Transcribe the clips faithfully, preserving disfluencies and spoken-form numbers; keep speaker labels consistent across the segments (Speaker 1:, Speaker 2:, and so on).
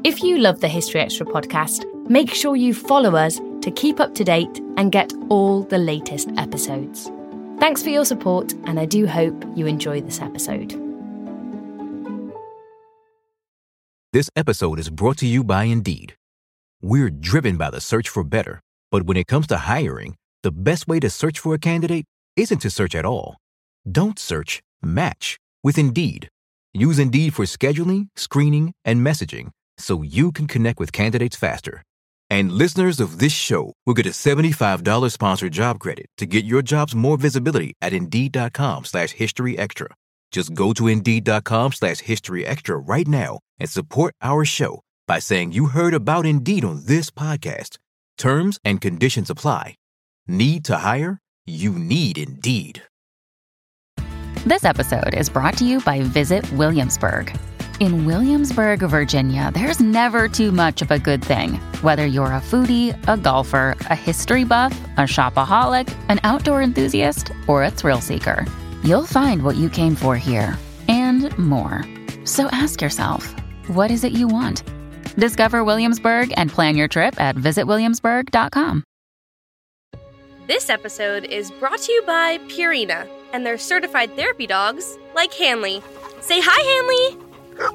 Speaker 1: If you love the History Extra podcast, make sure you follow us to keep up to date and get all the latest episodes. Thanks for your support, and I do hope you enjoy this episode.
Speaker 2: This episode is brought to you by Indeed. We're driven by the search for better, but when it comes to hiring, the best way to search for a candidate isn't to search at all. Don't search, match with Indeed. Use Indeed for scheduling, screening, and messaging so you can connect with candidates faster. And listeners of this show will get a seventy-five dollars sponsored job credit to get your jobs more visibility at Indeed.com slash History Extra. Just go to Indeed.com slash History Extra right now and support our show by saying you heard about Indeed on this podcast. Terms and conditions apply. Need to hire? You need Indeed.
Speaker 3: This episode is brought to you by Visit Williamsburg. In Williamsburg, Virginia, there's never too much of a good thing. Whether you're a foodie, a golfer, a history buff, a shopaholic, an outdoor enthusiast, or a thrill seeker, you'll find what you came for here and more. So ask yourself, what is it you want? Discover Williamsburg and plan your trip at visit williamsburg dot com.
Speaker 4: This episode is brought to you by Purina and their certified therapy dogs like Hanley. Say hi, Hanley!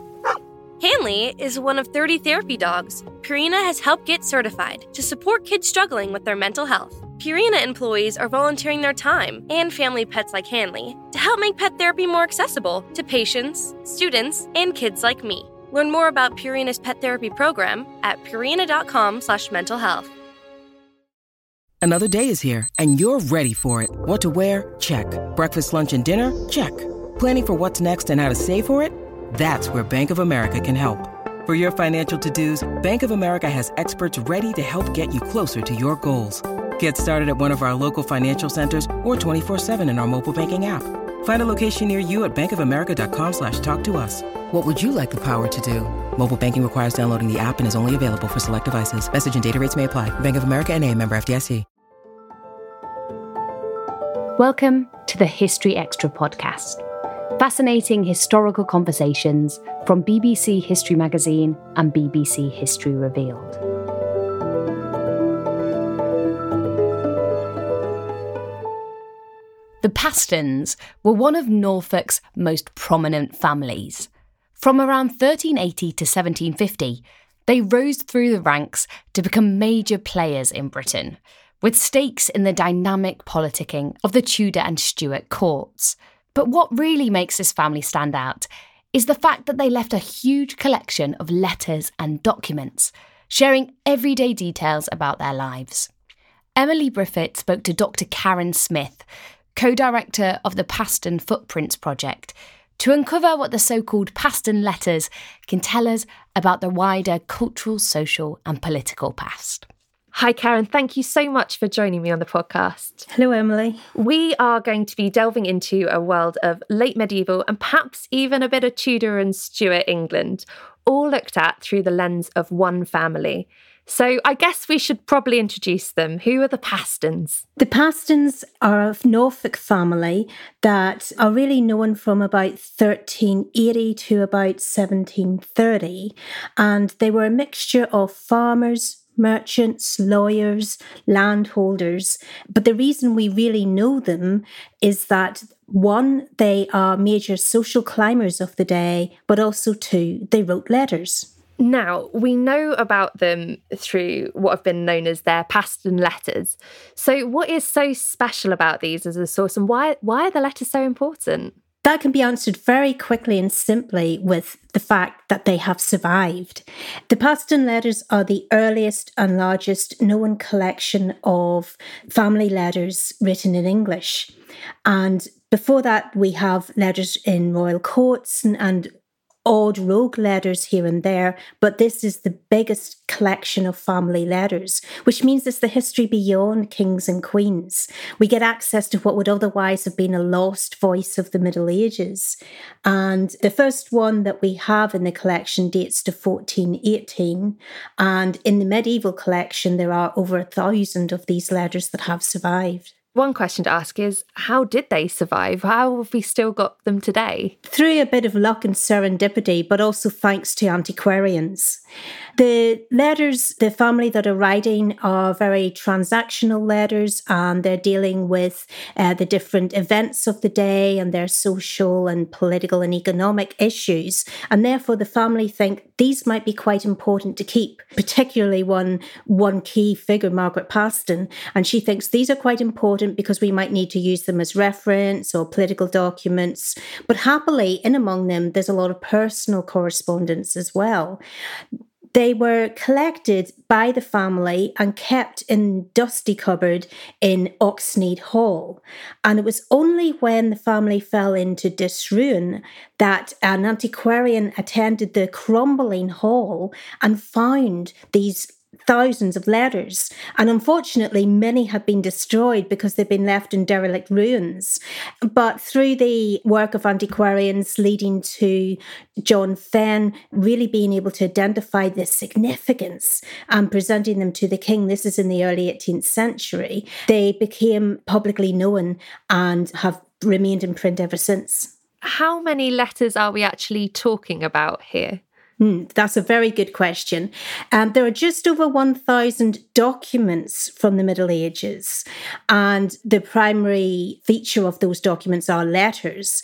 Speaker 4: Hanley is one of thirty therapy dogs Purina has helped get certified to support kids struggling with their mental health. Purina employees are volunteering their time and family pets like Hanley to help make pet therapy more accessible to patients, students, and kids like me. Learn more about Purina's pet therapy program at purina.com slash mental health.
Speaker 5: Another day is here, and you're ready for it. What to wear? Check. Breakfast, lunch, and dinner? Check. Planning for what's next and how to save for it? That's where Bank of America can help. For your financial to-dos, Bank of America has experts ready to help get you closer to your goals. Get started at one of our local financial centers or twenty-four seven in our mobile banking app. Find a location near you at bankofamerica.com slash talk to us. What would you like the power to do? Mobile banking requires downloading the app and is only available for select devices. Message and data rates may apply. Bank of America N A, member F D I C.
Speaker 1: Welcome to the History Extra podcast. Fascinating historical conversations from B B C History Magazine and B B C History Revealed. The Pastons were one of Norfolk's most prominent families. From around thirteen eighty to seventeen fifty, they rose through the ranks to become major players in Britain, with stakes in the dynamic politicking of the Tudor and Stuart courts. But what really makes this family stand out is the fact that they left a huge collection of letters and documents, sharing everyday details about their lives. Emily Briffett spoke to Doctor Karen Smith, co-director of the Paston Footprints Project, to uncover what the so-called Paston letters can tell us about the wider cultural, social and political past.
Speaker 6: Hi, Karen. Thank you so much for joining me on the podcast.
Speaker 7: Hello, Emily.
Speaker 6: We are going to be delving into a world of late medieval and perhaps even a bit of Tudor and Stuart England, all looked at through the lens of one family. So I guess we should probably introduce them. Who are the Pastons?
Speaker 7: The Pastons are a Norfolk family that are really known from about thirteen eighty to about seventeen thirty. And they were a mixture of farmers, merchants, lawyers, landholders. But the reason we really know them is that, one, they are major social climbers of the day, but also, two, they wrote letters.
Speaker 6: Now, we know about them through what have been known as their Paston letters. So what is so special about these as a source, and why, why are the letters so important?
Speaker 7: That can be answered very quickly and simply with the fact that they have survived. The Paston letters are the earliest and largest known collection of family letters written in English. And before that, we have letters in royal courts and, and odd rogue letters here and there, but this is the biggest collection of family letters, which means it's the history beyond kings and queens. We get access to what would otherwise have been a lost voice of the Middle Ages. And the first one that we have in the collection dates to fourteen eighteen. And in the medieval collection, there are over a thousand of these letters that have survived.
Speaker 6: One question to ask is, how did they survive? How have we still got them today?
Speaker 7: Through a bit of luck and serendipity, but also thanks to antiquarians. The letters, the family that are writing are very transactional letters, and they're dealing with uh, the different events of the day and their social and political and economic issues. And therefore, the family think these might be quite important to keep, particularly one, one key figure, Margaret Paston. And she thinks these are quite important because we might need to use them as reference or political documents. But happily, in among them, there's a lot of personal correspondence as well. They were collected by the family and kept in dusty cupboard in Oxnead Hall. And it was only when the family fell into disruin that an antiquarian attended the crumbling hall and found these thousands of letters. And unfortunately, many had been destroyed because they'd been left in derelict ruins. But through the work of antiquarians leading to John Fenn really being able to identify the significance and presenting them to the king, this is in the early eighteenth century, they became publicly known and have remained in print ever since.
Speaker 6: How many letters are we actually talking about here?
Speaker 7: Hmm, that's a very good question. Um, there are just over one thousand documents from the Middle Ages, and the primary feature of those documents are letters.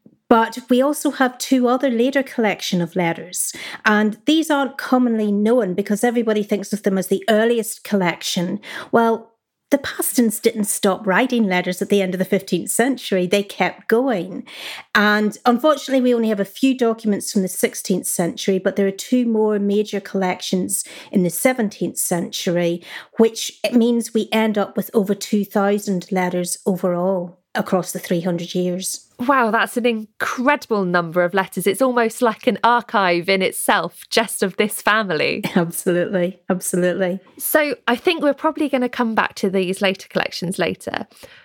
Speaker 7: But we also have two other later collection of letters, and these aren't commonly known because everybody thinks of them as the earliest collection. Well, the Pastons didn't stop writing letters at the end of the fifteenth century. They kept going. And unfortunately, we only have a few documents from the sixteenth century, but there are two more major collections in the seventeenth century, which means we end up with over two thousand letters overall across the three hundred years.
Speaker 6: Wow, that's an incredible number of letters. It's almost like an archive in itself, just of this family.
Speaker 7: Absolutely, absolutely.
Speaker 6: So I think we're probably going to come back to these later collections later.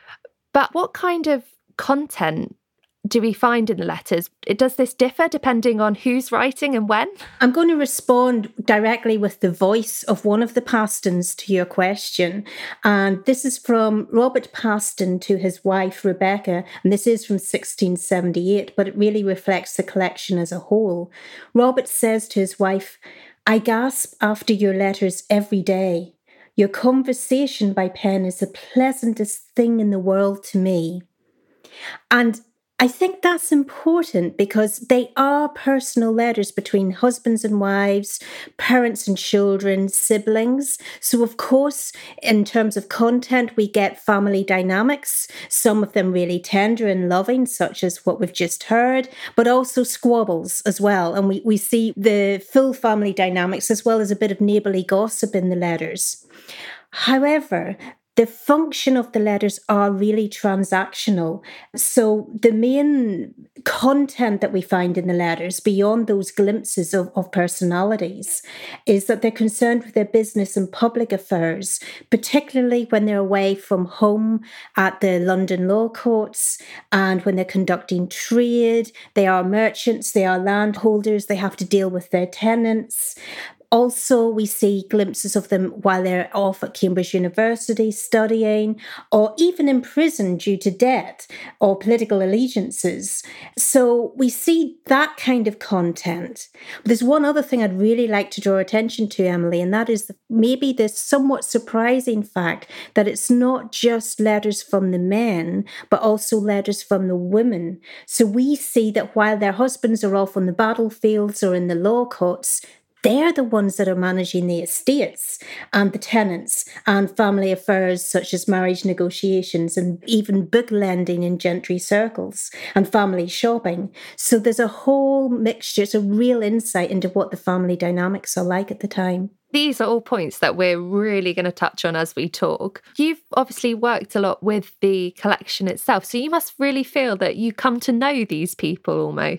Speaker 6: But what kind of content do we find in the letters? Does this differ depending on who's writing and when?
Speaker 7: I'm going to respond directly with the voice of one of the Pastons to your question. And this is from Robert Paston to his wife, Rebecca. And this is from sixteen seventy-eight, but it really reflects the collection as a whole. Robert says to his wife, "I gasp after your letters every day. Your conversation by pen is the pleasantest thing in the world to me." And I think that's important because they are personal letters between husbands and wives, parents and children, siblings. So, of course, in terms of content, we get family dynamics, some of them really tender and loving, such as what we've just heard, but also squabbles as well. And we, we see the full family dynamics as well as a bit of neighbourly gossip in the letters. However, the function of the letters are really transactional. So the main content that we find in the letters, beyond those glimpses of, of personalities, is that they're concerned with their business and public affairs, particularly when they're away from home at the London law courts and when they're conducting trade. They are merchants, they are landholders, they have to deal with their tenants. Also, we see glimpses of them while they're off at Cambridge University studying, or even in prison due to debt or political allegiances. So we see that kind of content. But there's one other thing I'd really like to draw attention to, Emily, and that is maybe the somewhat surprising fact that it's not just letters from the men, but also letters from the women. So we see that while their husbands are off on the battlefields or in the law courts, they're the ones that are managing the estates and the tenants and family affairs such as marriage negotiations and even book lending in gentry circles and family shopping. So there's a whole mixture. It's a real insight into what the family dynamics are like at the time.
Speaker 6: These are all points that we're really going to touch on as we talk. You've obviously worked a lot with the collection itself, so you must really feel that you come to know these people almost.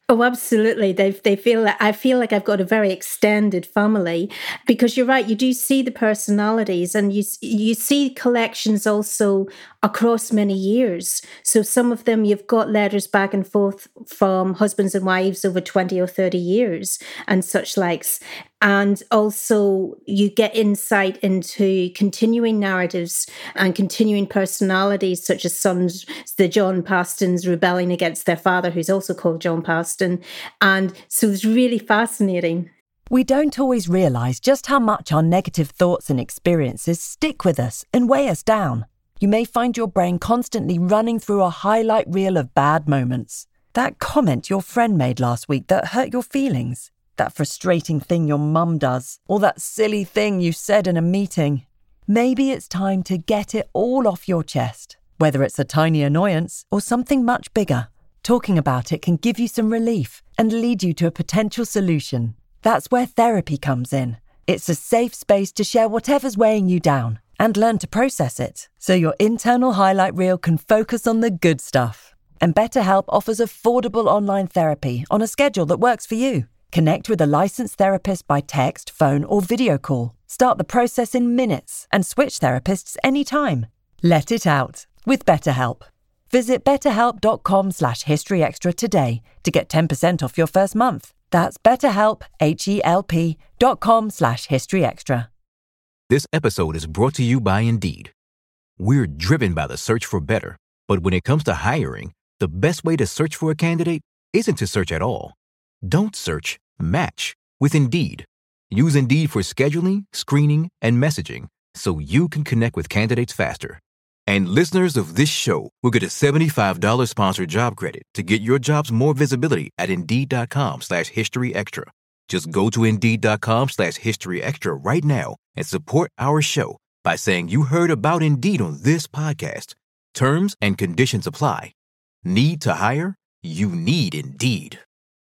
Speaker 7: Oh, absolutely. They they feel like I feel like I've got a very extended family, because you're right. You do see the personalities, and you you see collections also across many years. So some of them you've got letters back and forth from husbands and wives over twenty or thirty years and such likes. And also you get insight into continuing narratives and continuing personalities, such as sons, the John Pastons rebelling against their father, who's also called John Paston. And so it's really fascinating.
Speaker 8: We don't always realise just how much our negative thoughts and experiences stick with us and weigh us down. You may find your brain constantly running through a highlight reel of bad moments. That comment your friend made last week that hurt your feelings. That frustrating thing your mum does, or that silly thing you said in a meeting. Maybe it's time to get it all off your chest, whether it's a tiny annoyance or something much bigger. Talking about it can give you some relief and lead you to a potential solution. That's where therapy comes in. It's a safe space to share whatever's weighing you down and learn to process it, so your internal highlight reel can focus on the good stuff. And BetterHelp offers affordable online therapy on a schedule that works for you. Connect with a licensed therapist by text, phone, or video call. Start the process in minutes and switch therapists anytime. Let it out with BetterHelp. Visit betterhelp.com slash historyextra today to get ten percent off your first month. That's betterhelp, H-E-L-P dot com slash historyextra.
Speaker 2: This episode is brought to you by Indeed. We're driven by the search for better, but when it comes to hiring, the best way to search for a candidate isn't to search at all. Don't search, match with Indeed. Use Indeed for scheduling, screening, and messaging so you can connect with candidates faster. And listeners of this show will get a seventy-five dollars sponsored job credit to get your jobs more visibility at Indeed.com slash History Extra. Just go to Indeed.com slash History Extra right now and support our show by saying you heard about Indeed on this podcast. Terms and conditions apply. Need to hire? You need Indeed.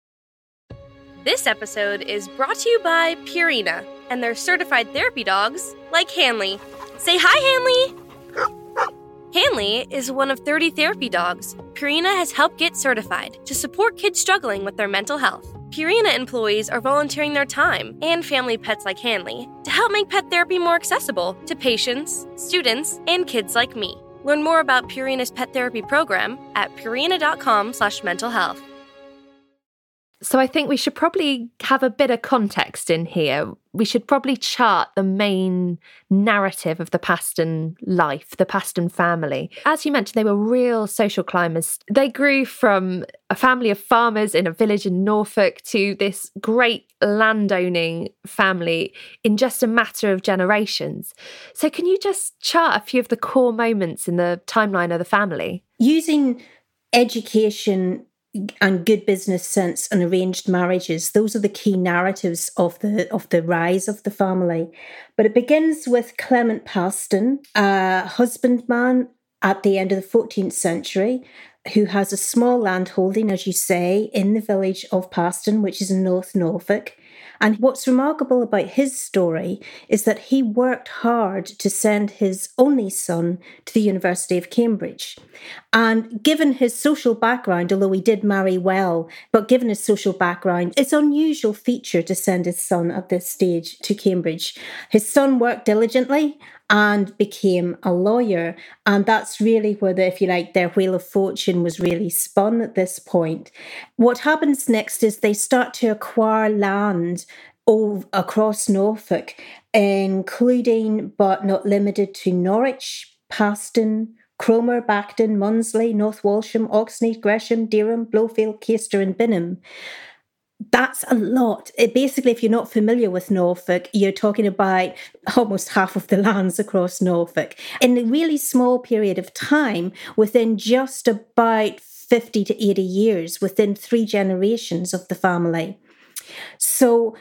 Speaker 4: This episode is brought to you by Purina and their certified therapy dogs like Hanley. Say hi, Hanley! Hanley is one of thirty therapy dogs Purina has helped get certified to support kids struggling with their mental health. Purina employees are volunteering their time and family pets like Hanley to help make pet therapy more accessible to patients, students, and kids like me. Learn more about Purina's pet therapy program at purina.com slash mental health.
Speaker 6: So I think we should probably have a bit of context in here. We should probably chart the main narrative of the Paston life, the Paston family. As you mentioned, they were real social climbers. They grew from a family of farmers in a village in Norfolk to this great landowning family in just a matter of generations. So can you just chart a few of the core moments in the timeline of the family?
Speaker 7: Using education and good business sense and arranged marriages, those are the key narratives of the of the rise of the family. But it begins with Clement Paston, a husbandman at the end of the fourteenth century, who has a small landholding, as you say, in the village of Paston, which is in North Norfolk. And what's remarkable about his story is that he worked hard to send his only son to the University of Cambridge. And given his social background, although he did marry well, but given his social background, it's an unusual feature to send his son at this stage to Cambridge. His son worked diligently and became a lawyer. And that's really where, the, if you like, their wheel of fortune was really spun at this point. What happens next is they start to acquire land all across Norfolk, including but not limited to Norwich, Paston, Cromer, Bacton, Munsley, North Walsham, Oxnead, Gresham, Dereham, Blowfield, Caister and Binham. That's a lot. It basically, if you're not familiar with Norfolk, you're talking about almost half of the lands across Norfolk. In a really small period of time, within just about fifty to eighty years, within three generations of the family. So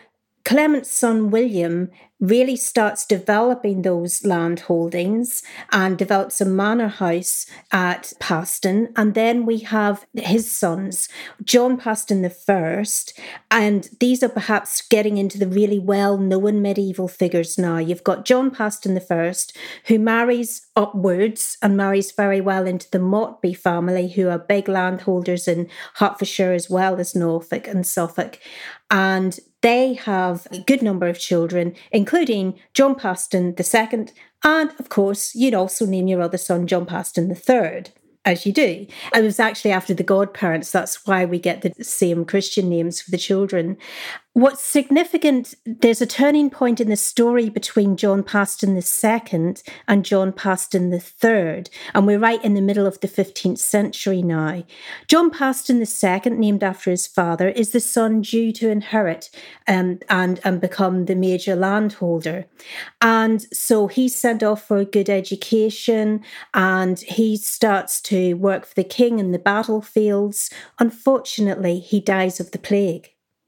Speaker 7: Clement's son William really starts developing those land holdings and develops a manor house at Paston. And then we have his sons, John Paston the First, and these are perhaps getting into the really well-known medieval figures now. You've got John Paston the First, who marries upwards and marries very well into the Motby family, who are big landholders in Hertfordshire as well as Norfolk and Suffolk. And they have a good number of children, including John Paston the Second, and of course, you'd also name your other son John Paston the Third, as you do. It was actually after the godparents. That's why we get the same Christian names for the children. What's significant, there's a turning point in the story between John Paston the Second and John Paston the Third, and we're right in the middle of the fifteenth century now. John Paston the Second, named after his father, is the son due to inherit um, and, and become the major landholder. And so he's sent off for a good education, and he starts to work for the king in the battlefields. Unfortunately, he dies of the plague.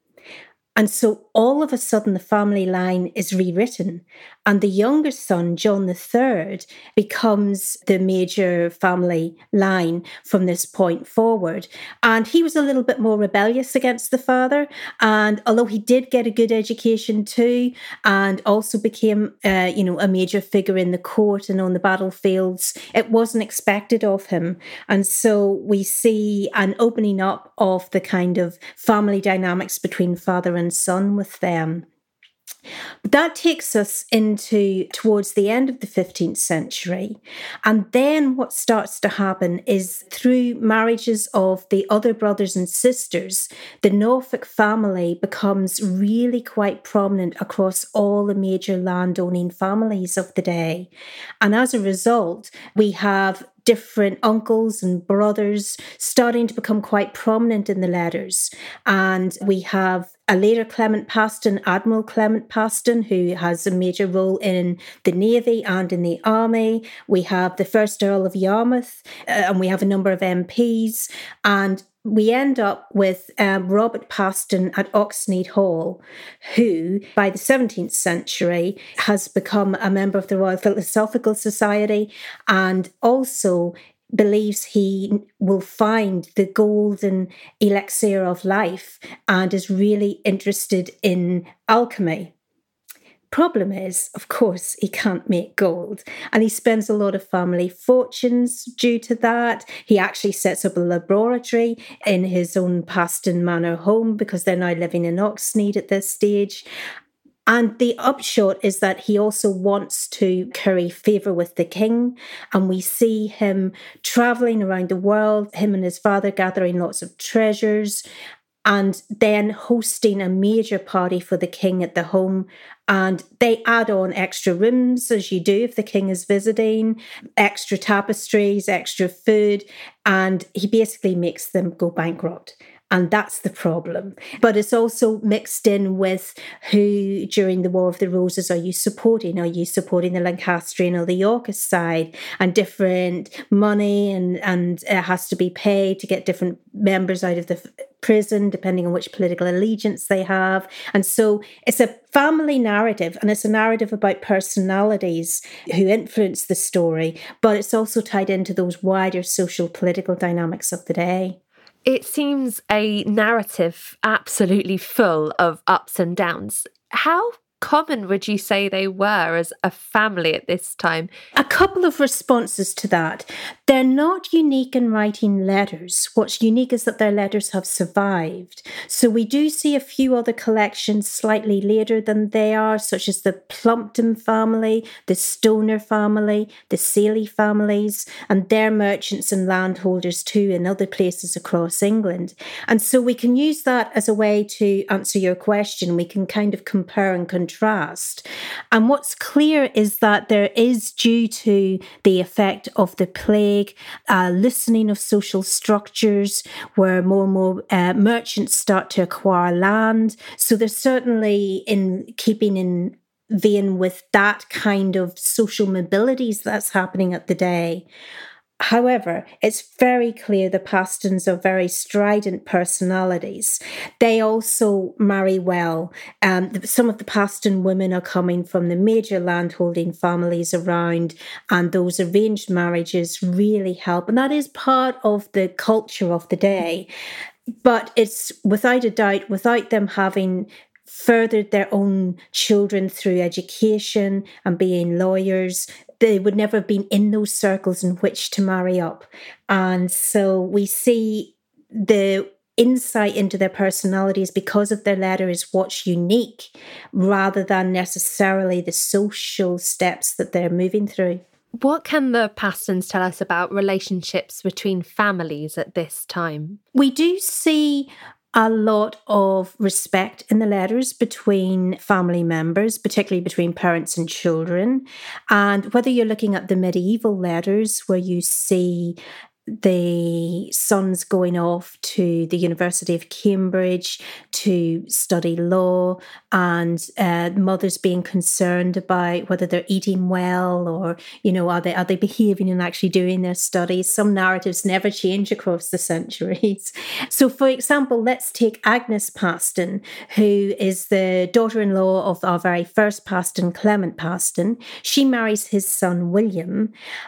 Speaker 7: And so all of a sudden, the family line is rewritten. And the younger son, John the Third, becomes the major family line from this point forward. And he was a little bit more rebellious against the father. And although he did get a good education too, and also became, uh, you know, a major figure in the court and on the battlefields, it wasn't expected of him. And so we see an opening up of the kind of family dynamics between father and son with them. But that takes us into towards the end of the fifteenth century. And then what starts to happen is through marriages of the other brothers and sisters, the Norfolk family becomes really quite prominent across all the major landowning families of the day. And as a result, we have different uncles and brothers starting to become quite prominent in the letters. And we have a later Clement Paston, Admiral Clement Paston, who has a major role in the Navy and in the Army. We have the first Earl of Yarmouth, uh, and we have a number of M Ps. And we end up with um, Robert Paston at Oxnead Hall, who by the seventeenth century has become a member of the Royal Philosophical Society and also believes he will find the golden elixir of life and is really interested in alchemy. Problem is, of course, he can't make gold, and he spends a lot of family fortunes due to that. He actually sets up a laboratory in his own Paston Manor home because they're now living in Oxnead at this stage. And the upshot is that he also wants to curry favour with the king. And we see him travelling around the world, him and his father gathering lots of treasures, and then hosting a major party for the king at the home. And they add on extra rooms, as you do if the king is visiting, extra tapestries, extra food, and he basically makes them go bankrupt. And that's the problem. But it's also mixed in with who, during the War of the Roses, are you supporting? Are you supporting the Lancastrian or the Yorkist side? And different money and, and it has to be paid to get different members out of the prison, depending on which political allegiance they have. And so it's a family narrative, and it's a narrative about personalities who influence the story, but it's also tied into those wider social political dynamics of the day.
Speaker 6: It seems a narrative absolutely full of ups and downs. How common would you say they were as a family at this time?
Speaker 7: A couple of responses to that. They're not unique in writing letters. What's unique is that their letters have survived. So we do see a few other collections slightly later than they are, such as the Plumpton family, the Stoner family, the Saley families, and their merchants and landholders too in other places across England. And so we can use that as a way to answer your question. We can kind of compare and contrast. And what's clear is that there is, due to the effect of the plague, a loosening of social structures where more and more uh, merchants start to acquire land. So there's certainly, in keeping in vein with that kind of social mobilities that's happening at the day. However, it's very clear the Pastons are very strident personalities. They also marry well. Um, some of the Paston women are coming from the major landholding families around, and those arranged marriages really help. And that is part of the culture of the day. But it's without a doubt, without them having furthered their own children through education and being lawyers, they would never have been in those circles in which to marry up. And so we see the insight into their personalities because of their letter is what's unique, rather than necessarily the social steps that they're moving through.
Speaker 6: What can the Pastons tell us about relationships between families at this time?
Speaker 7: We do see a lot of respect in the letters between family members, particularly between parents and children. And whether you're looking at the medieval letters where you see the sons going off to the University of Cambridge to study law, and uh, mothers being concerned about whether they're eating well, or, you know, are they are they behaving and actually doing their studies. Some narratives never change across the centuries. So, for example, let's take Agnes Paston, who is the daughter-in-law of our very first Paston, Clement Paston. She marries his son, William.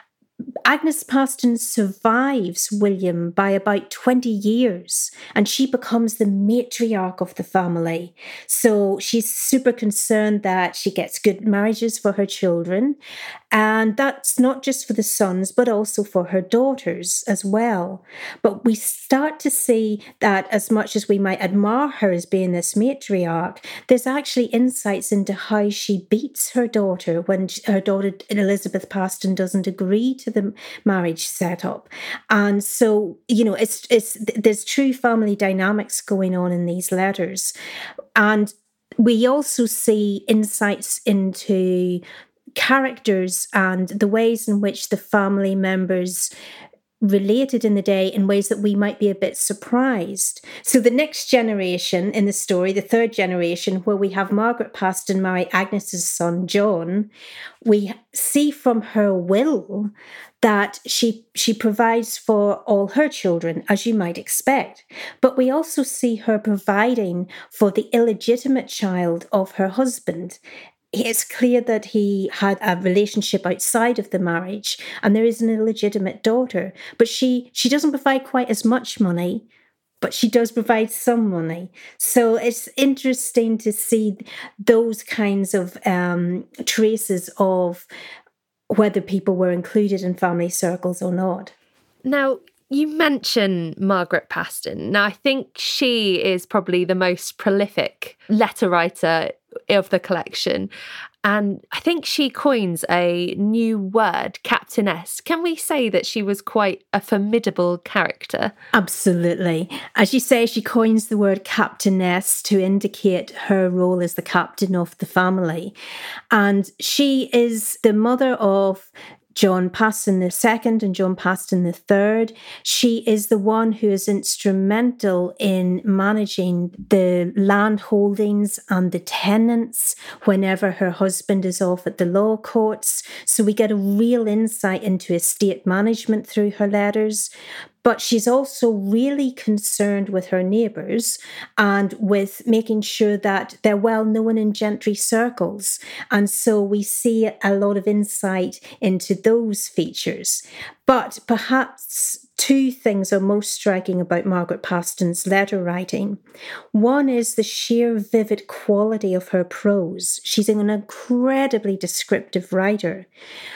Speaker 7: Agnes Paston survives William by about twenty years, and she becomes the matriarch of the family. So she's super concerned that she gets good marriages for her children. And that's not just for the sons, but also for her daughters as well. But we start to see that as much as we might admire her as being this matriarch, there's actually insights into how she beats her daughter when her daughter Elizabeth Paston doesn't agree to the marriage setup. And so, you know, it's it's there's true family dynamics going on in these letters. And we also see insights into characters and the ways in which the family members related in the day in ways that we might be a bit surprised. So the next generation in the story, the third generation, where we have Margaret Paston marry Agnes's son, John, we see from her will that she she provides for all her children, as you might expect. But we also see her providing for the illegitimate child of her husband. It's clear that he had a relationship outside of the marriage, and there is an illegitimate daughter. But she she doesn't provide quite as much money, but she does provide some money. So it's interesting to see those kinds of um, traces of whether people were included in family circles or not.
Speaker 6: Now, you mention Margaret Paston. Now, I think she is probably the most prolific letter writer of the collection. And I think she coins a new word, captainess. Can we say that she was quite a formidable character?
Speaker 7: Absolutely. As you say, she coins the word captainess to indicate her role as the captain of the family. And she is the mother of John Paston the Second and John Paston the Third. She is the one who is instrumental in managing the land holdings and the tenants whenever her husband is off at the law courts. So we get a real insight into estate management through her letters. But she's also really concerned with her neighbours and with making sure that they're well known in gentry circles. And so we see a lot of insight into those features. But perhaps two things are most striking about Margaret Paston's letter writing. One is the sheer vivid quality of her prose. She's an incredibly descriptive writer.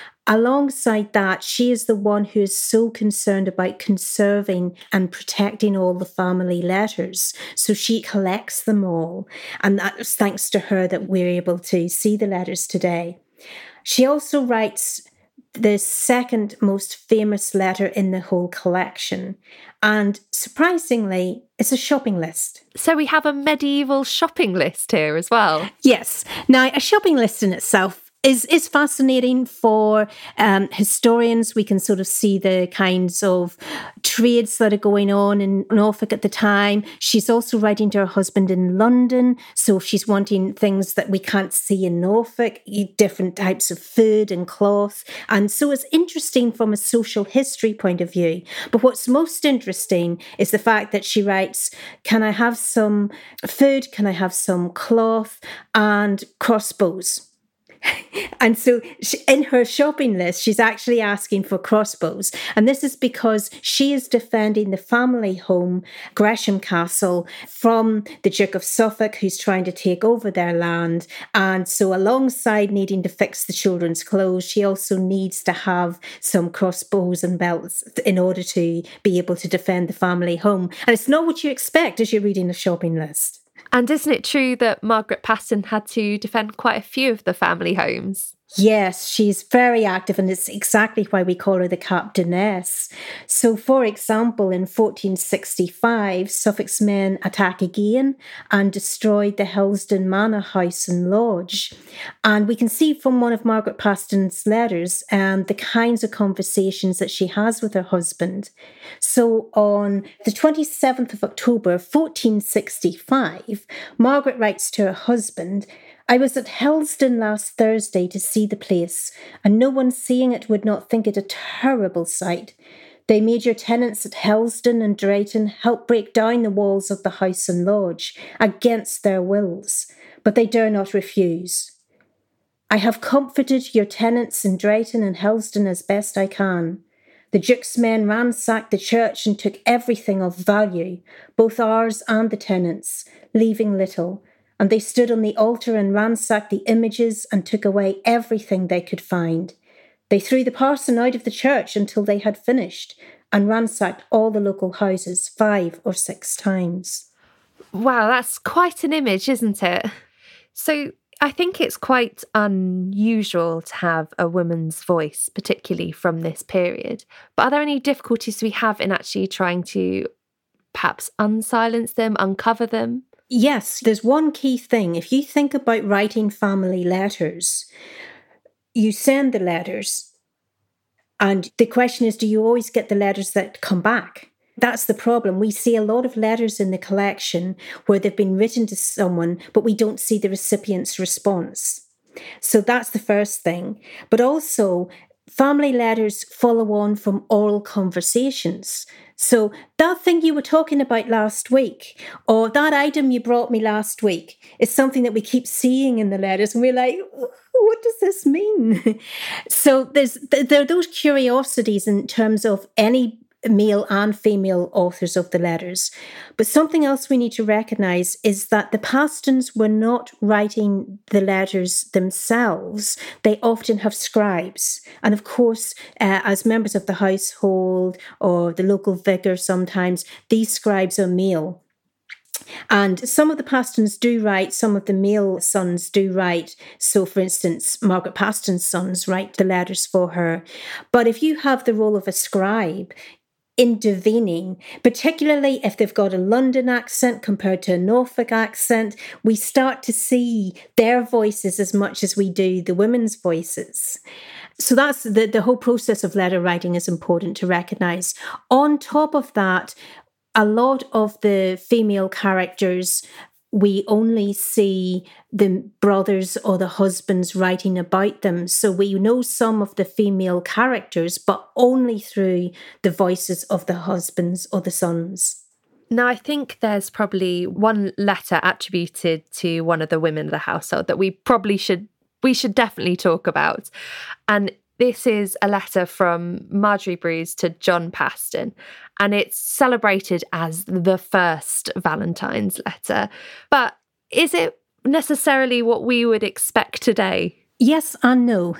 Speaker 7: Alongside that, she is the one who is so concerned about conserving and protecting all the family letters. So she collects them all. And that's thanks to her that we're able to see the letters today. She also writes the second most famous letter in the whole collection. And surprisingly, it's a shopping list.
Speaker 6: So we have a medieval shopping list here as well.
Speaker 7: Yes. Now, a shopping list in itself is is fascinating for um, historians. We can sort of see the kinds of trades that are going on in Norfolk at the time. She's also writing to her husband in London, so she's wanting things that we can't see in Norfolk, different types of food and cloth. And so it's interesting from a social history point of view. But what's most interesting is the fact that she writes, can I have some food? Can I have some cloth and crossbows? And so she, in her shopping list, she's actually asking for crossbows. And this is because she is defending the family home, Gresham Castle, from the Duke of Suffolk, who's trying to take over their land. And so alongside needing to fix the children's clothes, she also needs to have some crossbows and belts in order to be able to defend the family home. And it's not what you expect as you're reading the shopping list.
Speaker 6: And isn't it true that Margaret Paston had to defend quite a few of the family homes?
Speaker 7: Yes, she's very active, and it's exactly why we call her the Captainess. So, for example, in fourteen sixty-five, Suffolk's men attack again and destroyed the Helsdon Manor house and lodge. And we can see from one of Margaret Paston's letters um, the kinds of conversations that she has with her husband. So, on the twenty-seventh of October, fourteen sixty-five, Margaret writes to her husband, I was at Helsdon last Thursday to see the place, and no one seeing it would not think it a terrible sight. They made your tenants at Helsdon and Drayton help break down the walls of the house and lodge against their wills, but they dare not refuse. I have comforted your tenants in Drayton and Helsdon as best I can. The Duke's men ransacked the church and took everything of value, both ours and the tenants', leaving little. And they stood on the altar and ransacked the images and took away everything they could find. They threw the parson out of the church until they had finished and ransacked all the local houses five or six times.
Speaker 6: Wow, that's quite an image, isn't it? So I think it's quite unusual to have a woman's voice, particularly from this period. But are there any difficulties we have in actually trying to perhaps unsilence them, uncover them?
Speaker 7: Yes, there's one key thing. If you think about writing family letters, you send the letters, and the question is, do you always get the letters that come back? That's the problem. We see a lot of letters in the collection where they've been written to someone, but we don't see the recipient's response. So that's the first thing. But also, family letters follow on from oral conversations. So that thing you were talking about last week, or that item you brought me last week, is something that we keep seeing in the letters. And we're like, what does this mean? So there's there are those curiosities in terms of any male and female authors of the letters. But something else we need to recognise is that the Pastons were not writing the letters themselves. They often have scribes. And of course, uh, as members of the household or the local vicar sometimes, these scribes are male. And some of the Pastons do write, some of the male sons do write. So, for instance, Margaret Paston's sons write the letters for her. But if you have the role of a scribe, intervening, particularly if they've got a London accent compared to a Norfolk accent, we start to see their voices as much as we do the women's voices. So that's the, the whole process of letter writing is important to recognise. On top of that, a lot of the female characters, we only see the brothers or the husbands writing about them. So we know some of the female characters, but only through the voices of the husbands or the sons.
Speaker 6: Now, I think there's probably one letter attributed to one of the women of the household that we probably should, we should definitely talk about. And this is a letter from Marjorie Brews to John Paston, and it's celebrated as the first Valentine's letter. But is it necessarily what we would expect today?
Speaker 7: Yes and no.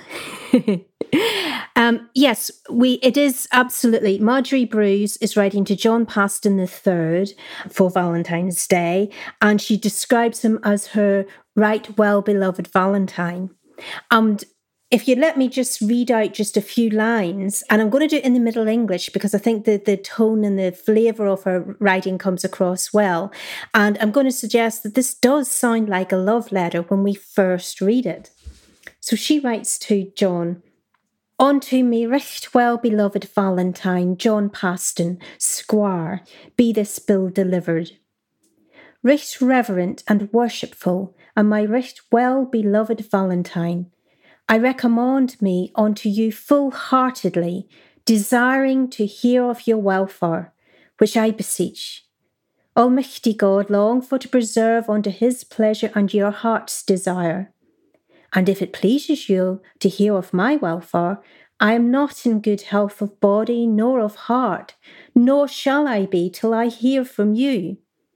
Speaker 7: um, yes, we. It is absolutely. Marjorie Brews is writing to John Paston the third for Valentine's Day, and she describes him as her right well-beloved Valentine. And if you let me just read out just a few lines, and I'm going to do it in the Middle English because I think the, the tone and the flavour of her writing comes across well. And I'm going to suggest that this does sound like a love letter when we first read it. So she writes to John, "Unto me right well beloved Valentine, John Paston, Squire, be this bill delivered. Right reverent and worshipful, and my right well beloved Valentine, I recommend me unto you full-heartedly, desiring to hear of your welfare, which I beseech. Almighty God long for to preserve unto his pleasure and your heart's desire. And if it pleases you to hear of my welfare, I am not in good health of body nor of heart, nor shall I be till I hear from you."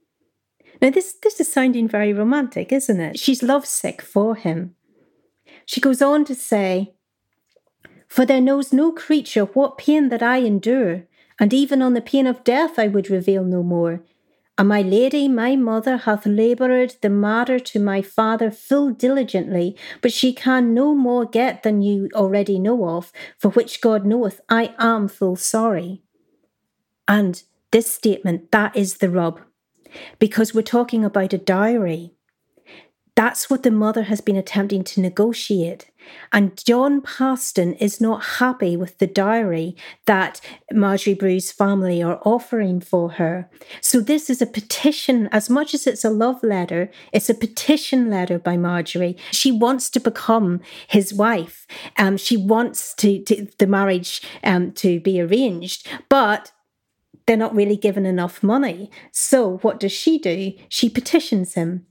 Speaker 7: Now this, this is sounding very romantic, isn't it? She's lovesick for him. She goes on to say, "For there knows no creature what pain that I endure, and even on the pain of death I would reveal no more. And my lady, my mother, hath laboured the matter to my father full diligently, but she can no more get than you already know of, for which God knoweth I am full sorry." And this statement, that is the rub, because we're talking about a dowry. That's what the mother has been attempting to negotiate. And John Paston is not happy with the dowry that Marjorie Brew's family are offering for her. So this is a petition, as much as it's a love letter, it's a petition letter by Marjorie. She wants to become his wife. Um, she wants to, to the marriage um, to be arranged, but they're not really given enough money. So what does she do? She petitions him.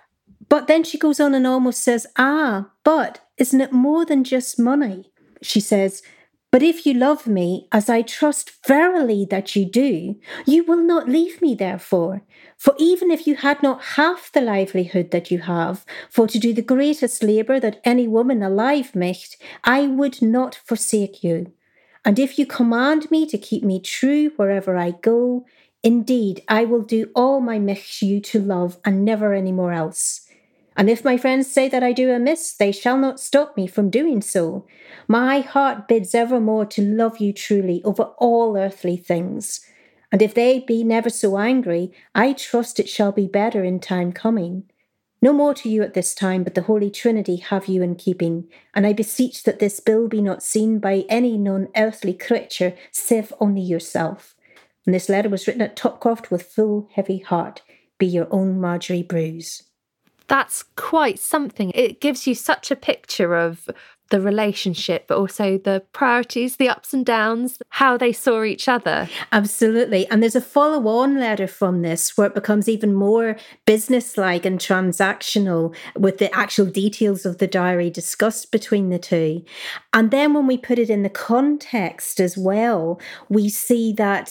Speaker 7: But then she goes on and almost says, ah, but isn't it more than just money? She says, "But if you love me, as I trust verily that you do, you will not leave me therefore. For even if you had not half the livelihood that you have, for to do the greatest labour that any woman alive might, I would not forsake you. And if you command me to keep me true wherever I go, indeed I will do all my might you to love and never any more else. And if my friends say that I do amiss, they shall not stop me from doing so. My heart bids evermore to love you truly over all earthly things. And if they be never so angry, I trust it shall be better in time coming. No more to you at this time, but the Holy Trinity have you in keeping. And I beseech that this bill be not seen by any non-earthly creature, save only yourself. And this letter was written at Topcroft with full heavy heart. Be your own Marjorie Brews."
Speaker 6: That's quite something. It gives you such a picture of the relationship, but also the priorities, the ups and downs, how they saw each other.
Speaker 7: Absolutely. And there's a follow-on letter from this where it becomes even more businesslike and transactional with the actual details of the diary discussed between the two. And then when we put it in the context as well, we see that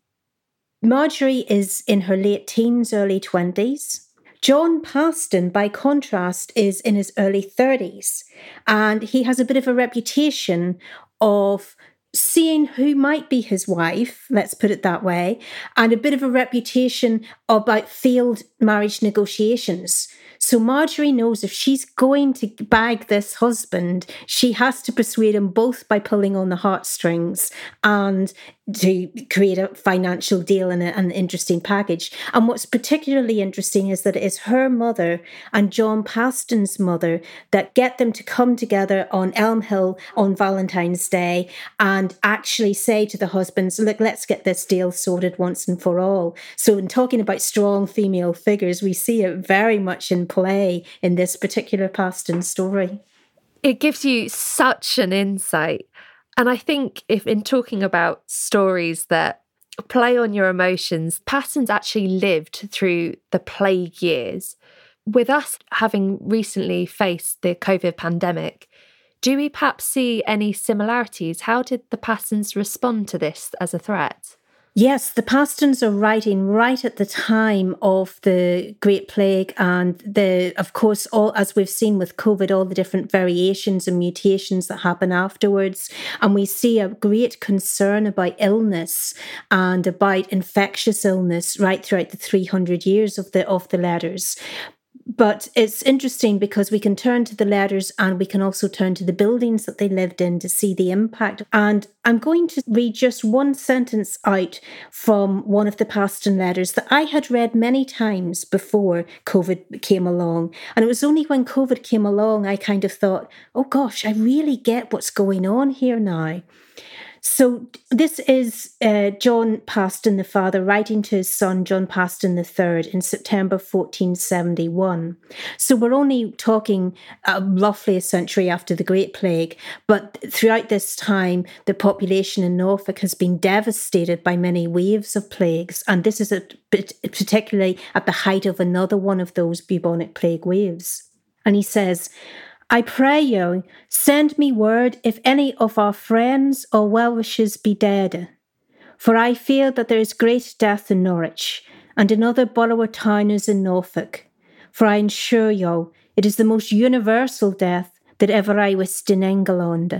Speaker 7: Marjorie is in her late teens, early twenties. John Paston, by contrast, is in his early thirties, and he has a bit of a reputation of seeing who might be his wife, let's put it that way, and a bit of a reputation about failed marriage negotiations. So Marjorie knows if she's going to bag this husband, she has to persuade him both by pulling on the heartstrings and to create a financial deal and a, an interesting package. And what's particularly interesting is that it is her mother and John Paston's mother that get them to come together on Elm Hill on Valentine's Day and actually say to the husbands, look, let's get this deal sorted once and for all. So in talking about strong female figures, we see it very much in play in this particular Paston story.
Speaker 6: It gives you such an insight. And I think if in talking about stories that play on your emotions, Paston's actually lived through the plague years. With us having recently faced the COVID pandemic, do we perhaps see any similarities? How did the Pastons respond to this as a threat?
Speaker 7: Yes, the Pastons are writing right at the time of the Great Plague and the, of course, all as we've seen with COVID, all the different variations and mutations that happen afterwards. And we see a great concern about illness and about infectious illness right throughout the three hundred years of the of the letters. But it's interesting because we can turn to the letters and we can also turn to the buildings that they lived in to see the impact. And I'm going to read just one sentence out from one of the Paston letters that I had read many times before COVID came along. And it was only when COVID came along I kind of thought, oh gosh, I really get what's going on here now. So this is uh, John Paston, the father, writing to his son, John Paston the third, in September fourteen seventy-one. So we're only talking uh, roughly a century after the Great Plague, but throughout this time, the population in Norfolk has been devastated by many waves of plagues, and this is a, particularly at the height of another one of those bubonic plague waves. And he says, I pray you, send me word if any of our friends or well-wishers be dead. For I feel that there is great death in Norwich, and in other borrower towners in Norfolk. For I assure you, it is the most universal death that ever I wist in England.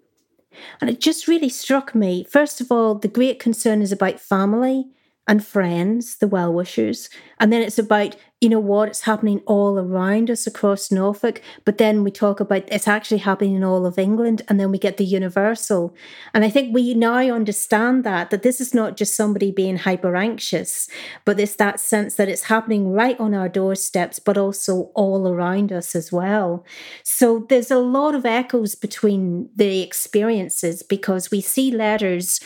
Speaker 7: And it just really struck me, first of all, the great concern is about family and friends, the well-wishers. And then it's about, you know what, it's happening all around us across Norfolk. But then we talk about it's actually happening in all of England. And then we get the universal. And I think we now understand that, that this is not just somebody being hyper anxious, but it's that sense that it's happening right on our doorsteps, but also all around us as well. So there's a lot of echoes between the experiences because we see letters.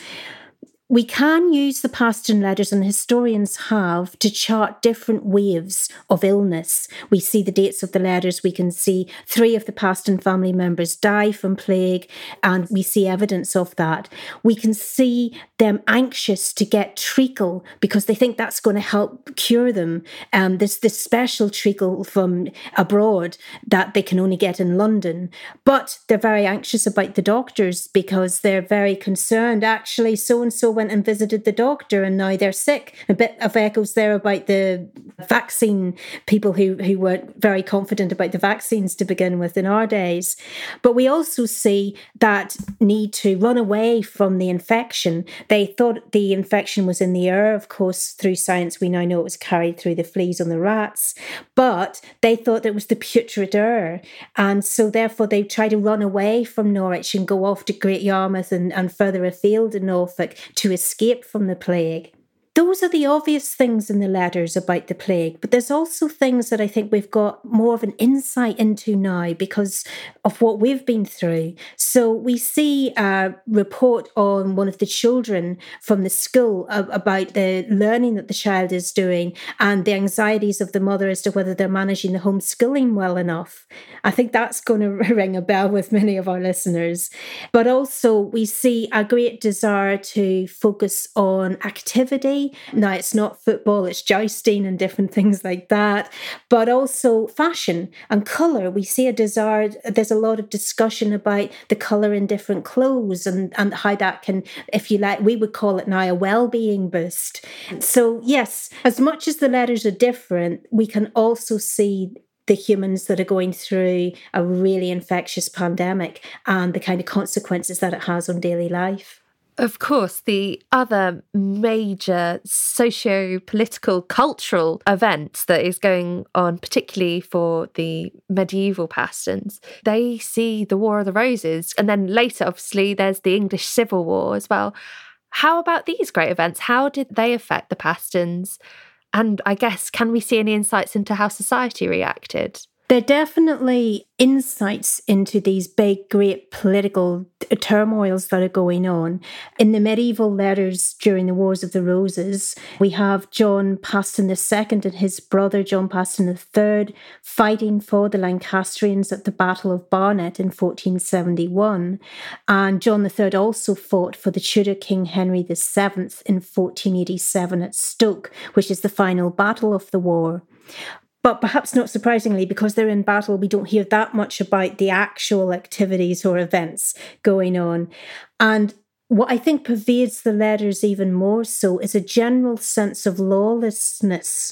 Speaker 7: We can use the Paston letters, and historians have, to chart different waves of illness. We see the dates of the letters. We can see three of the Paston family members die from plague, and we see evidence of that. We can see them anxious to get treacle because they think that's going to help cure them. Um, there's this special treacle from abroad that they can only get in London. But they're very anxious about the doctors because they're very concerned. Actually, so-and-so went and visited the doctor and now they're sick. A bit of echoes there about the vaccine people who, who weren't very confident about the vaccines to begin with in our days. But we also see that need to run away from the infection. They thought the infection was in the air. Of course, through science, we now know it was carried through the fleas on the rats. But they thought it was the putrid air. And so therefore they try to run away from Norwich and go off to Great Yarmouth and, and further afield in Norfolk to escape from the plague. Those are the obvious things in the letters about the plague, but there's also things that I think we've got more of an insight into now because of what we've been through. So we see a report on one of the children from the school about the learning that the child is doing and the anxieties of the mother as to whether they're managing the homeschooling well enough. I think that's going to ring a bell with many of our listeners. But also we see a great desire to focus on activity. Now, it's not football, it's jousting and different things like that, but also fashion and colour. We see a desire, there's a lot of discussion about the colour in different clothes and, and how that can, if you like, we would call it now a well-being boost. So yes, as much as the letters are different, we can also see the humans that are going through a really infectious pandemic and the kind of consequences that it has on daily life.
Speaker 6: Of course, the other major socio-political, cultural event that is going on, particularly for the medieval Pastons, they see the War of the Roses. And then later, obviously, there's the English Civil War as well. How about these great events? How did they affect the Pastons? And I guess, can we see any insights into how society reacted?
Speaker 7: There are definitely insights into these big, great political turmoils that are going on. In the medieval letters during the Wars of the Roses, we have John Paston the Second and his brother John Paston the Third fighting for the Lancastrians at the Battle of Barnet in fourteen seventy-one. And John the Third also fought for the Tudor King Henry the Seventh in fourteen eighty-seven at Stoke, which is the final battle of the war. But perhaps not surprisingly, because they're in battle, we don't hear that much about the actual activities or events going on. And what I think pervades the letters even more so is a general sense of lawlessness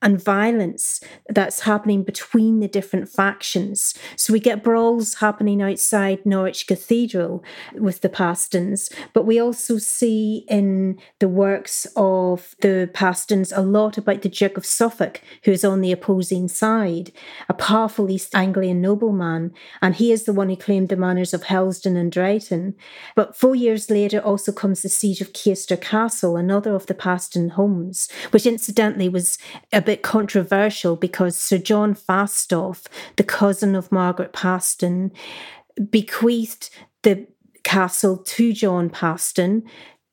Speaker 7: and violence that's happening between the different factions. So we get brawls happening outside Norwich Cathedral with the Pastons, but we also see in the works of the Pastons a lot about the Duke of Suffolk, who is on the opposing side, a powerful East Anglian nobleman, and he is the one who claimed the manors of Helsdon and Drayton. But four years later also comes the siege of Caister Castle, another of the Paston homes, which incidentally was a bit controversial because Sir John Fastolf, the cousin of Margaret Paston, bequeathed the castle to John Paston.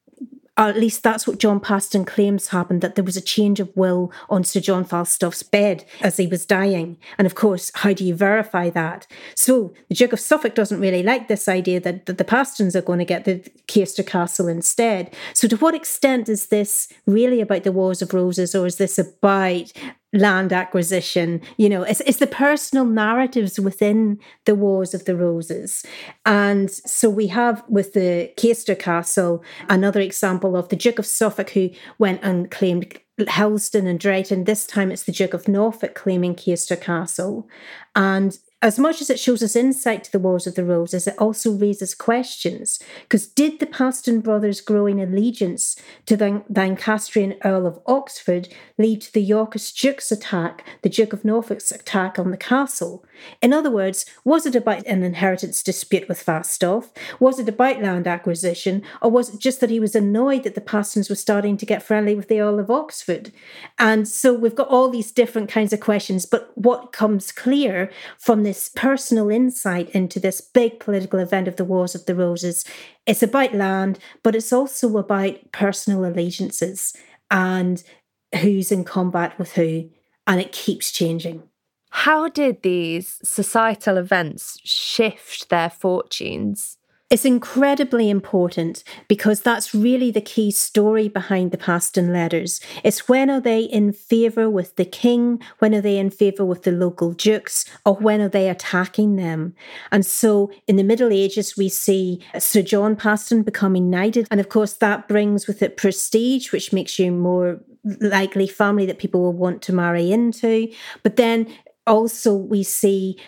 Speaker 7: Or at least that's what John Paston claims happened, that there was a change of will on Sir John Falstaff's bed as he was dying. And of course, how do you verify that? So the Duke of Suffolk doesn't really like this idea that, that the Pastons are going to get the Caister Castle instead. So to what extent is this really about the Wars of Roses, or is this about land acquisition? You know, it's, it's the personal narratives within the Wars of the Roses. And so we have with the Caister Castle another example of the Duke of Suffolk who went and claimed Helsdon and Drayton. This time it's the Duke of Norfolk claiming Caister Castle. And as much as it shows us insight to the Wars of the Roses, it also raises questions. Because did the Paston brothers' growing allegiance to the Lancastrian Earl of Oxford lead to the Yorkist Duke's attack, the Duke of Norfolk's attack on the castle? In other words, was it about an inheritance dispute with Fastolf? Was it about land acquisition? Or was it just that he was annoyed that the Pastons were starting to get friendly with the Earl of Oxford? And so we've got all these different kinds of questions. But what comes clear from this personal insight into this big political event of the Wars of the Roses, it's about land, but it's also about personal allegiances and who's in combat with who, and it keeps changing.
Speaker 6: How did these societal events shift their fortunes?
Speaker 7: It's incredibly important because that's really the key story behind the Paston letters. It's when are they in favour with the king, when are they in favour with the local dukes, or when are they attacking them? And so in the Middle Ages, we see Sir John Paston becoming knighted. And of course, that brings with it prestige, which makes you more likely family that people will want to marry into. But then also we see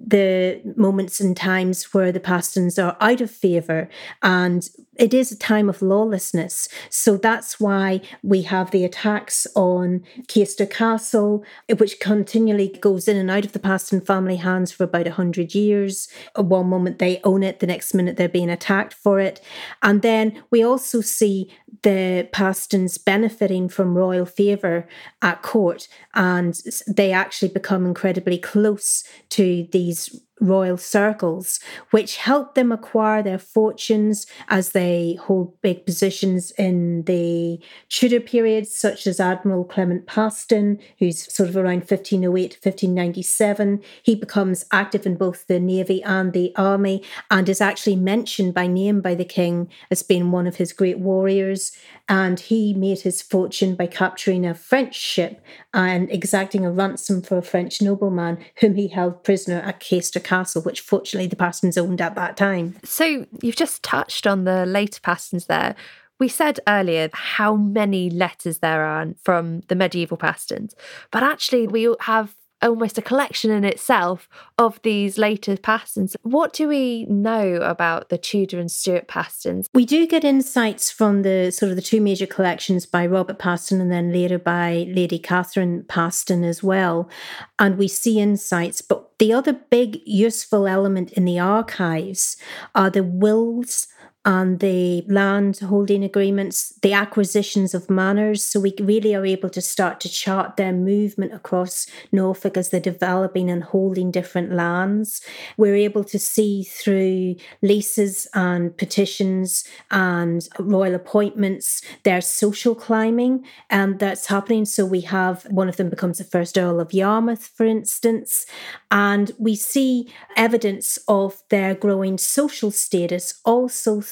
Speaker 7: the moments and times where the Pastons are out of favour, and it is a time of lawlessness. So that's why we have the attacks on Caister Castle, which continually goes in and out of the Paston family hands for about one hundred years. At one moment they own it, the next minute they're being attacked for it. And then we also see the Pastons benefiting from royal favour at court, and they actually become incredibly close to these royal circles, which help them acquire their fortunes as they hold big positions in the Tudor period, such as Admiral Clement Paston, who's sort of around fifteen oh eight to fifteen ninety-seven. He becomes active in both the navy and the army and is actually mentioned by name by the king as being one of his great warriors. And he made his fortune by capturing a French ship and exacting a ransom for a French nobleman whom he held prisoner at Caister Castle, which fortunately the Pastons owned at that time.
Speaker 6: So you've just touched on the later Pastons there. We said earlier how many letters there are from the medieval Pastons, but actually we have almost a collection in itself of these later Pastons. What do we know about the Tudor and Stuart Pastons?
Speaker 7: We do get insights from the sort of the two major collections by Robert Paston and then later by Lady Catherine Paston as well. And we see insights, but the other big useful element in the archives are the wills and the land holding agreements, the acquisitions of manors. So we really are able to start to chart their movement across Norfolk as they're developing and holding different lands. We're able to see through leases and petitions and royal appointments their social climbing, and that's happening. So we have one of them becomes the first Earl of Yarmouth, for instance, and we see evidence of their growing social status also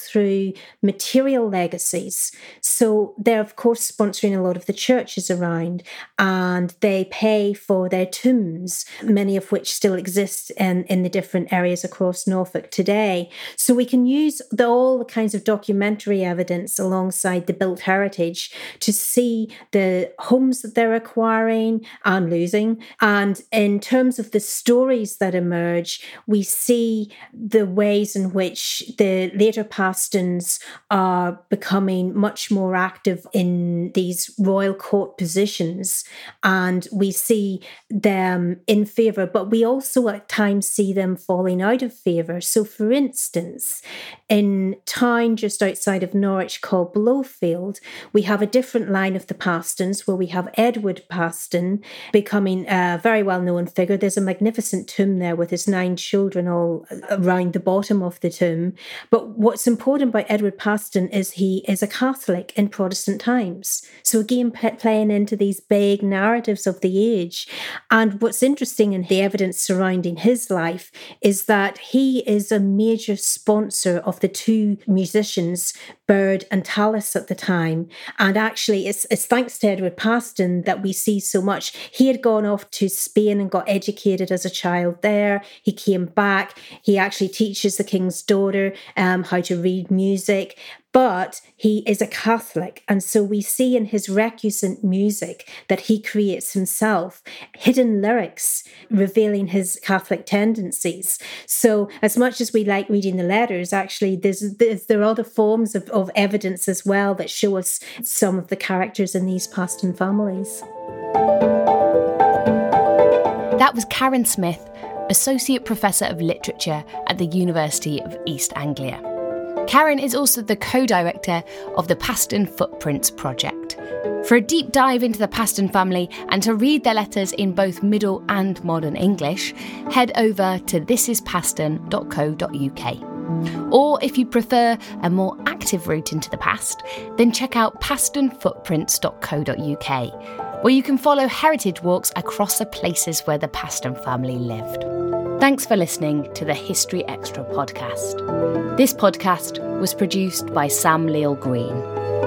Speaker 7: through material legacies. So they're, of course, sponsoring a lot of the churches around, and they pay for their tombs, many of which still exist in, in the different areas across Norfolk today. So we can use the, all the kinds of documentary evidence alongside the built heritage to see the homes that they're acquiring and losing. And in terms of the stories that emerge, we see the ways in which the later Pastons are becoming much more active in these royal court positions. And we see them in favour, but we also at times see them falling out of favour. So for instance, in a town just outside of Norwich called Blowfield, we have a different line of the Pastons where we have Edward Paston becoming a very well-known figure. There's a magnificent tomb there with his nine children all around the bottom of the tomb. But what's important about Edward Paston is he is a Catholic in Protestant times. So again, playing into these big narratives of the age. And what's interesting in the evidence surrounding his life is that he is a major sponsor of the two musicians, Bird and Tallis, at the time. And actually, it's, it's thanks to Edward Paston that we see so much. He had gone off to Spain and got educated as a child there. He came back. He actually teaches the king's daughter um, how to read music. But he is a Catholic. And so we see in his recusant music that he creates himself hidden lyrics revealing his Catholic tendencies. So as much as we like reading the letters, actually, there's, there's, there are other forms of, of evidence as well that show us some of the characters in these Paston families.
Speaker 1: That was Karen Smith, Associate Professor of Literature at the University of East Anglia. Karen is also the co-director of the Paston Footprints Project. For a deep dive into the Paston family and to read their letters in both Middle and Modern English, head over to this is paston dot co dot uk. Or if you prefer a more active route into the past, then check out paston footprints dot co dot uk, where you can follow heritage walks across the places where the Paston family lived. Thanks for listening to the History Extra podcast. This podcast was produced by Sam Leal Green.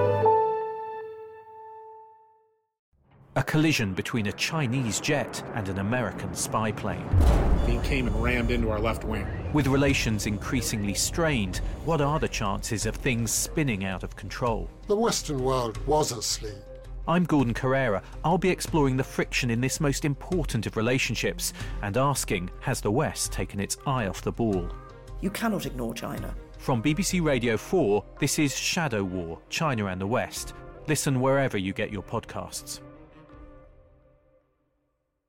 Speaker 9: A collision between a Chinese jet and an American spy plane.
Speaker 10: He came and rammed into our left wing.
Speaker 9: With relations increasingly strained, what are the chances of things spinning out of control?
Speaker 11: The Western world was asleep.
Speaker 9: I'm Gordon Carrera. I'll be exploring the friction in this most important of relationships and asking, has the West taken its eye off the ball?
Speaker 12: You cannot ignore China.
Speaker 9: From B B C Radio four, this is Shadow War, China and the West. Listen wherever you get your podcasts.